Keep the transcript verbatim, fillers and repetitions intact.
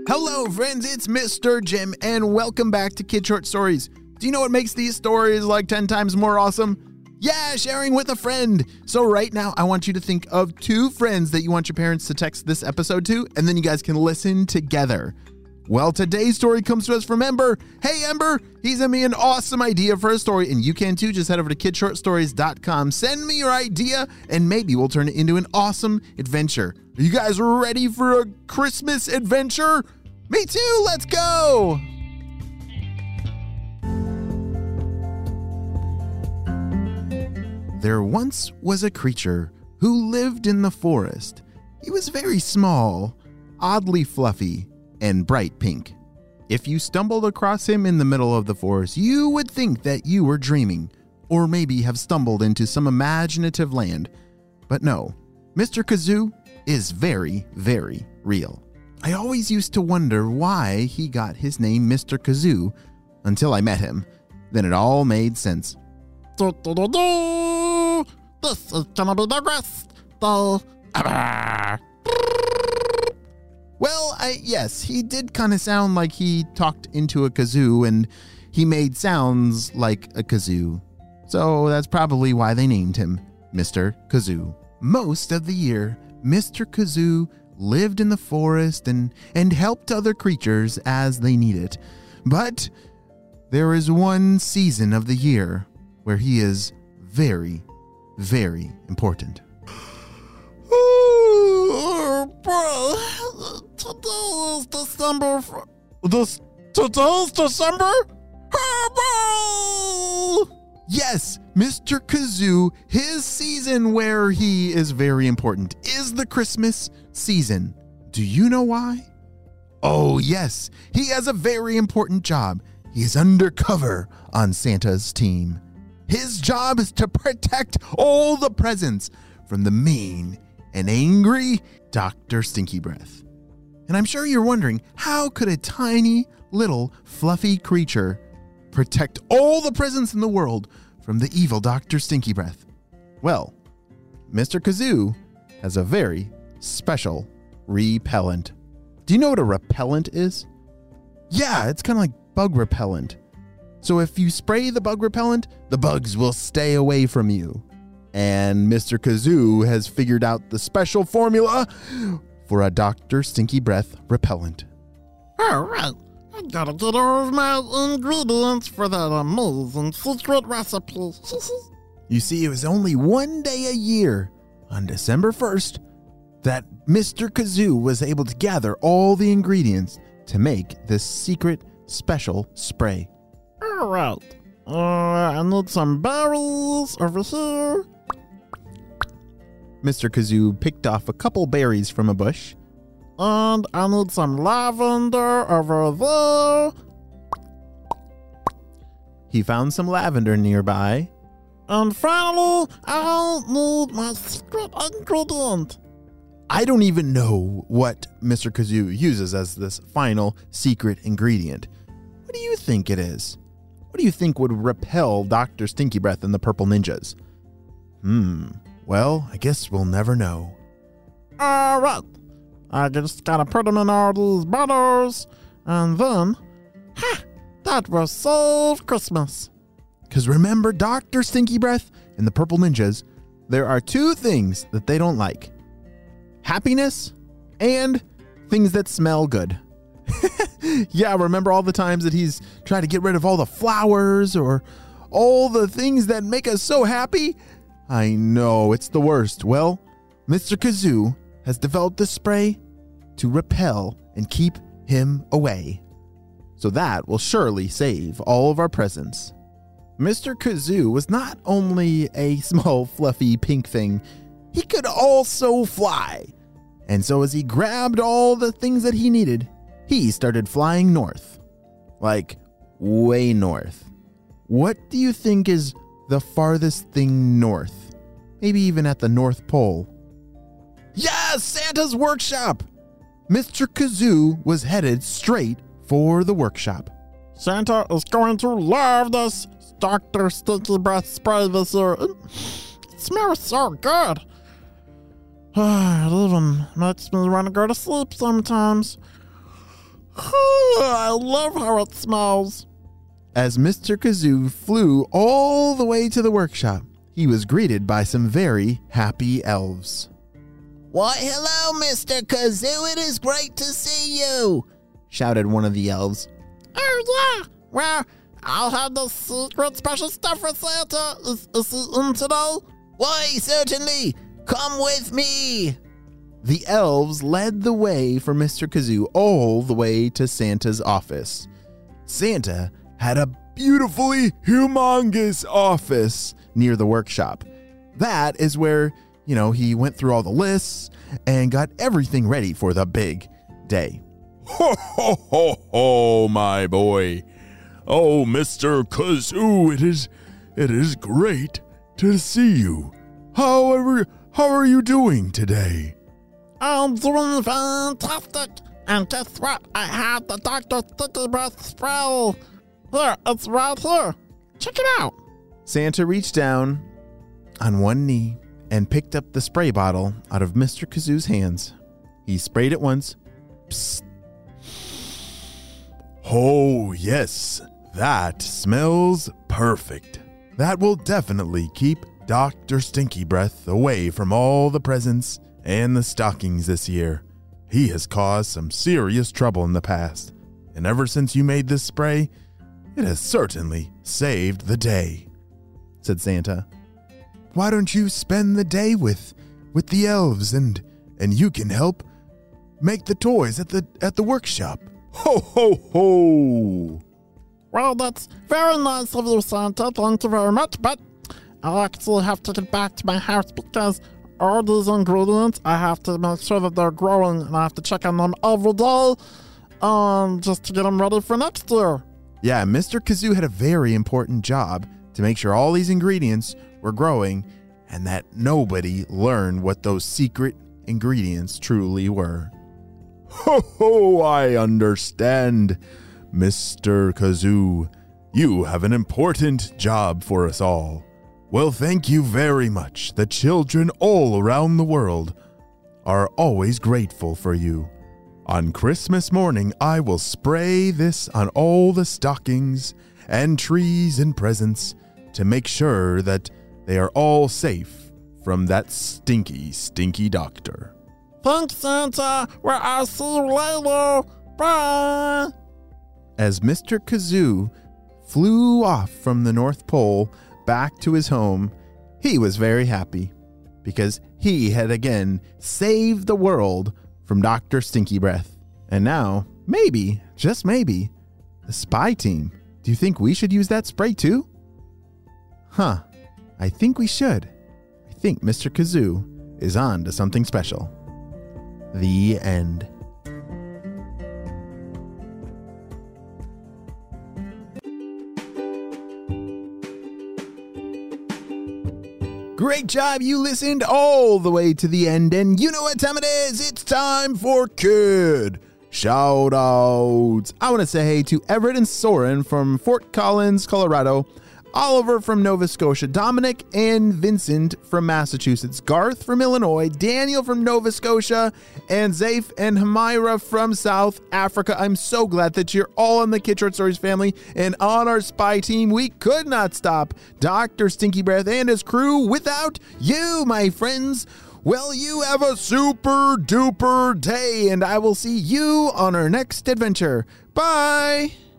Hello, friends, it's Mister Jim, and welcome back to Kid Short Stories. Do you know what makes these stories like ten times more awesome? Yeah, sharing with a friend. So right now, I want you to think of two friends that you want your parents to text this episode to, and then you guys can listen together. Well, today's story comes to us from Ember. Hey, Ember, he sent me an awesome idea for a story, and you can too. Just head over to kid short stories dot com. Send me your idea, and maybe we'll turn it into an awesome adventure. Are you guys ready for a Christmas adventure? Me too, let's go! There once was a creature who lived in the forest. He was very small, oddly fluffy, and bright pink. If you stumbled across him in the middle of the forest, you would think that you were dreaming, or maybe have stumbled into some imaginative land. But no, Mister Kazoo is very, very real. I always used to wonder why he got his name Mister Kazoo until I met him. Then it all made sense. Do, do, do, do. This is gonna be the best day ever. Well, I, yes, he did kind of sound like he talked into a kazoo, and he made sounds like a kazoo. So that's probably why they named him Mister Kazoo. Most of the year, Mister Kazoo lived in the forest and, and helped other creatures as they needed. But there is one season of the year where he is very, very important. Oh, boy. Today is December. This, today is December? Hooray! Yes, Mister Kazoo, his season where he is very important is the Christmas season. Do you know why? Oh, yes, he has a very important job. He is undercover on Santa's team. His job is to protect all the presents from the mean and angry Doctor Stinky Breath. And I'm sure you're wondering, how could a tiny, little, fluffy creature protect all the presents in the world from the evil Doctor Stinky Breath? Well, Mister Kazoo has a very special repellent. Do you know what a repellent is? Yeah, it's kind of like bug repellent. So if you spray the bug repellent, the bugs will stay away from you. And Mister Kazoo has figured out the special formula for a Doctor Stinky Breath repellent. All right. I gotta get all of my ingredients for that amazing secret recipe. You see, it was only one day a year, on December first, that Mister Kazoo was able to gather all the ingredients to make this secret special spray. All right. Uh, I need some berries over here. Mister Kazoo picked off a couple berries from a bush. And I need some lavender over there. He found some lavender nearby. And finally, I need my secret ingredient. I don't even know what Mister Kazoo uses as this final secret ingredient. What do you think it is? What do you think would repel Doctor Stinky Breath and the Purple Ninjas? Hmm, well, I guess we'll never know. All right. I just gotta put them in all these bottles, and then, ha, that will save Christmas. Because remember, Doctor Stinky Breath and the Purple Ninjas, there are two things that they don't like. Happiness and things that smell good. Yeah, remember all the times that he's tried to get rid of all the flowers or all the things that make us so happy? I know, it's the worst. Well, Mister Kazoo has developed this spray to repel and keep him away. So that will surely save all of our presents. Mister Kazoo was not only a small, fluffy pink thing, he could also fly. And so as he grabbed all the things that he needed, he started flying north. Like, way north. What do you think is the farthest thing north? Maybe even at the North Pole. Yes, Santa's workshop! Mister Kazoo was headed straight for the workshop. Santa is going to love this Doctor Stinky Breath spray this year. It smells so good. It even makes me want to go to sleep sometimes. I love how it smells. As Mister Kazoo flew all the way to the workshop, he was greeted by some very happy elves. Why, hello, Mister Kazoo. It is great to see you, shouted one of the elves. Oh, yeah. Well, I'll have the secret special stuff for Santa. Is, is he in today? Why, certainly. Come with me. The elves led the way for Mister Kazoo all the way to Santa's office. Santa had a beautifully humongous office near the workshop. That is where, you know, he went through all the lists and got everything ready for the big day. Ho, ho, ho, ho, my boy. Oh, Mister Kazoo, it is, it is great to see you. How are, how are you doing today? I'm doing fantastic. And guess what? I have the Doctor Sticky Breath spray. Here, it's right here. Check it out. Santa reached down on one knee and picked up the spray bottle out of Mister Kazoo's hands. He sprayed it once. Psst. Oh, yes, that smells perfect. That will definitely keep Doctor Stinky Breath away from all the presents and the stockings this year. He has caused some serious trouble in the past, and ever since you made this spray, it has certainly saved the day, said Santa. Why don't you spend the day with with the elves and and you can help make the toys at the at the workshop? Ho ho ho! Well, that's very nice of you, Santa. Thank you very much, but I'll actually have to get back to my house because all these ingredients, I have to make sure that they're growing, and I have to check on them every day um, just to get them ready for next year. Yeah, Mister Kazoo had a very important job to make sure all these ingredients were growing and that nobody learned what those secret ingredients truly were. Ho ho, I understand, Mister Kazoo. You have an important job for us all. Well, thank you very much. The children all around the world are always grateful for you. On Christmas morning, I will spray this on all the stockings and trees and presents to make sure that they are all safe from that stinky, stinky doctor. Thanks, Santa. Well, I'll see you later. Bye. As Mister Kazoo flew off from the North Pole back to his home, he was very happy because he had again saved the world from Doctor Stinky Breath. And now, maybe, just maybe, the spy team. Do you think we should use that spray too? Huh, I think we should. I think Mister Kazoo is on to something special. The end. Great job, you listened all the way to the end, and you know what time it is. It's time for Kid Shout Outs. I want to say hey to Everett and Soren from Fort Collins, Colorado, Oliver from Nova Scotia, Dominic and Vincent from Massachusetts, Garth from Illinois, Daniel from Nova Scotia, and Zaif and Hamira from South Africa. I'm so glad that you're all in the Kid Short Stories family and on our spy team. We could not stop Doctor Stinky Breath and his crew without you, my friends. Well, you have a super duper day, and I will see you on our next adventure. Bye!